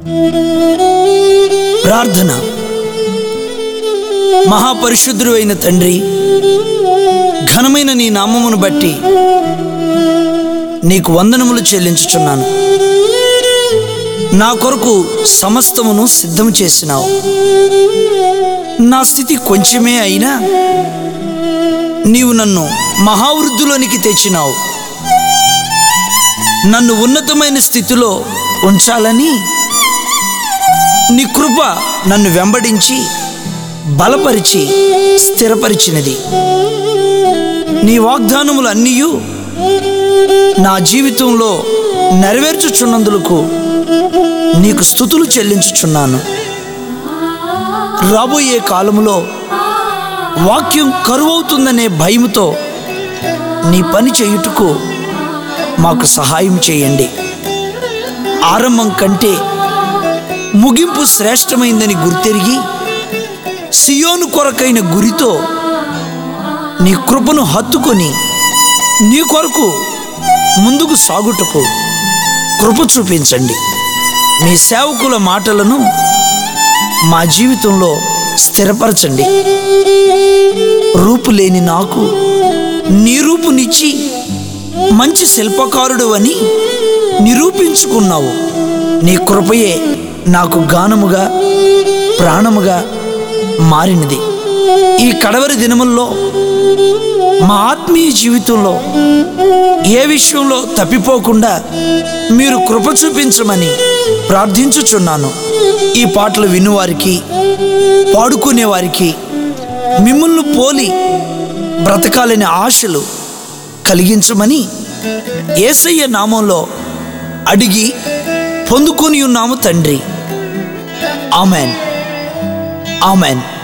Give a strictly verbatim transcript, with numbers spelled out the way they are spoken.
ప్రార్థన. మహాపరిశుద్ధుడు అయిన తండ్రి, ఘనమైన నీ నామమును బట్టి నీకు వందనములు చెల్లించుచున్నాను. నా కొరకు సమస్తమును సిద్ధం చేసినావు. నా స్థితి కొంచెమే అయినా నీవు నన్ను మహావృద్ధిలోనికి తెచ్చినావు. నన్ను ఉన్నతమైన స్థితిలో ఉంచాలని నీ కృప నన్ను వెంబడించి బలపరిచి స్థిరపరిచినది. నీ వాగ్దానములు అన్నీ నా జీవితంలో నెరవేర్చుచున్నందులకు నీకు స్తుతులు చెల్లించుచున్నాను. రాబోయే కాలములో వాక్యం కరువవుతుందనే భయముతో నీ పని చేయుటకు మాకు సహాయం చేయండి. ఆరంభం కంటే ముగింపు శ్రేష్టమైందని గుర్తెరిగి సియోను కొరకైన గురితో నీ కృపను హత్తుకొని నీ కొరకు ముందుకు సాగుటకు కృప చూపించండి. మీ సేవకుల మాటలను మా జీవితంలో స్థిరపరచండి. రూపులేని నాకు నీ రూపునిచ్చి మంచి శిల్పకారుడు అని నిరూపించుకున్నావు. నీ కృపయే నాకు గానముగా ప్రాణముగా మారినది. ఈ కడవరి దినముల్లో మా ఆత్మీయ జీవితంలో ఏ విషయంలో తప్పిపోకుండా మీరు కృప చూపించమని ప్రార్థించుచున్నాను. ఈ పాటలు వినువారికి, పాడుకునేవారికి మిమ్మల్ని పోలి బ్రతకాలనే ఆశలు కలిగించమని యేసయ్య నామంలో అడిగి పొందుకొని ఉన్నాము తండ్రి. Amen, amen.